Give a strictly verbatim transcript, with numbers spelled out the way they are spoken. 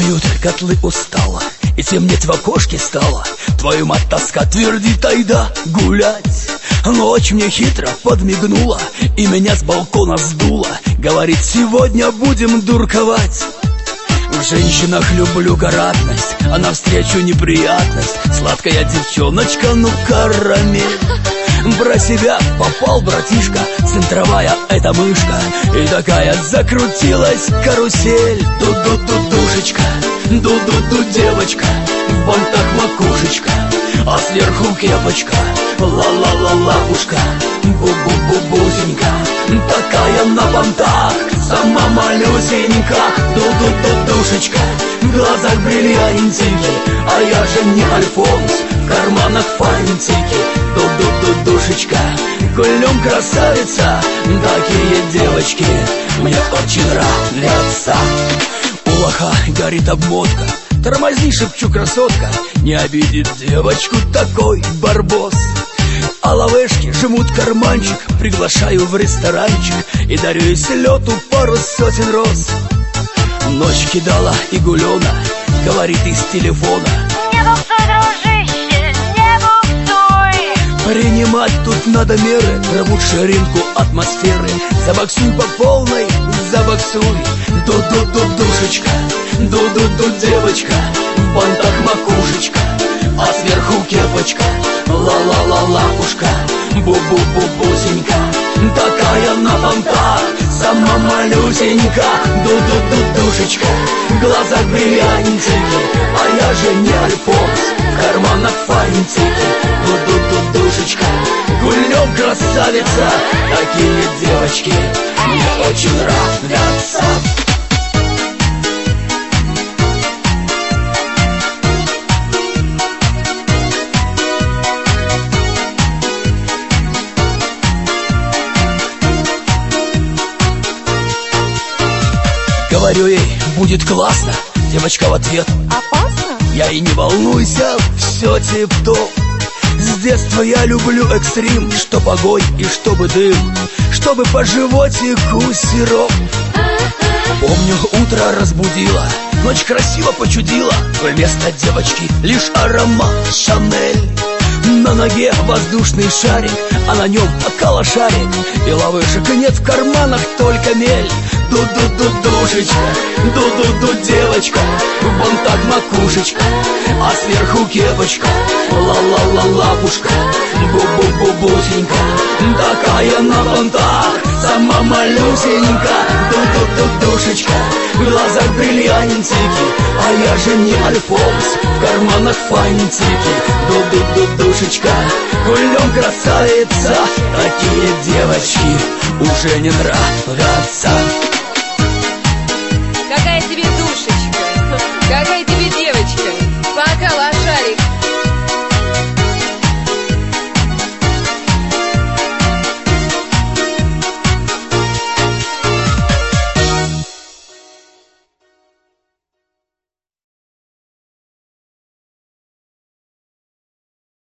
Греют котлы устало, и темнеть в окошке стало. Твою мать тоска твердит, айда гулять. Ночь мне хитро подмигнула и меня с балкона сдула. Говорит, сегодня будем дурковать. В женщинах люблю гордость, а навстречу неприятность. Сладкая девчоночка, ну карамель. Про себя попал братишка, центровая эта мышка, и такая закрутилась карусель. Ду-ду-ду-душечка, ду-ду-ду девочка, в бантах макушечка, а сверху кепочка, ла-ла-ла-лапушка, бу-бу-бу-бузенька, такая на бантах, сама малюсенька. Ду-ду-ду-душечка, в глазах бриллиантики, а я же не Альфонс, в карманах фантики. Ду-ду-ду-душечка, кулем красавица, такие девочки мне очень нравятся. У лоха горит обмотка, тормозни, шепчу, красотка, не обидит девочку такой барбос. А лавешки жмут карманчик, приглашаю в ресторанчик и дарю ей с лету пару сотен роз. Ночь кидала и гулена, говорит из телефона: не буксуй, дружище, не буксуй. Принимать тут надо меры, рвут ширинку атмосферы. Забоксуй по полной, забоксуй. Ду-ду-ду-душечка, ду-ду-ду девочка, в бантах макушечка, а сверху кепочка, ла-ла-ла-лапушка, бу-бу-бу-бусенька, такая на бантах, сама малюсенька. Ду-ду-ду-душечка, в глазах бриллиантики, а я же не Альфонс, в карманах фантики. Ду-ду-ду-душечка, гулем красавица, такие девочки мне очень нравятся. Говорю ей, будет классно, девочка в ответ: Опасно? я и не волнуйся, все тип-топ. С детства я люблю экстрим, чтоб огонь и чтобы дым, чтобы по животику сироп. Помню, утро разбудила, ночь красиво почудила, вместо девочки лишь аромат Шанель. На ноге воздушный шарик, а на нем калашарик, и лавышек нет в карманах, только мель. Ду-ду-ду-душечка, ду-ду-ду девочка, в бантах макушечка, а сверху кепочка, ла-ла-ла-лапушка, бу-бу-бу-бусенька, такая на бантах, сама малюсенька. Ду-ду-ду-душечка, в глазах бриллиантики, а я же не Альфонс, в карманах фантики. Ду-ду-ду-душечка, кулем красавица, такие девочки уже не нравятся.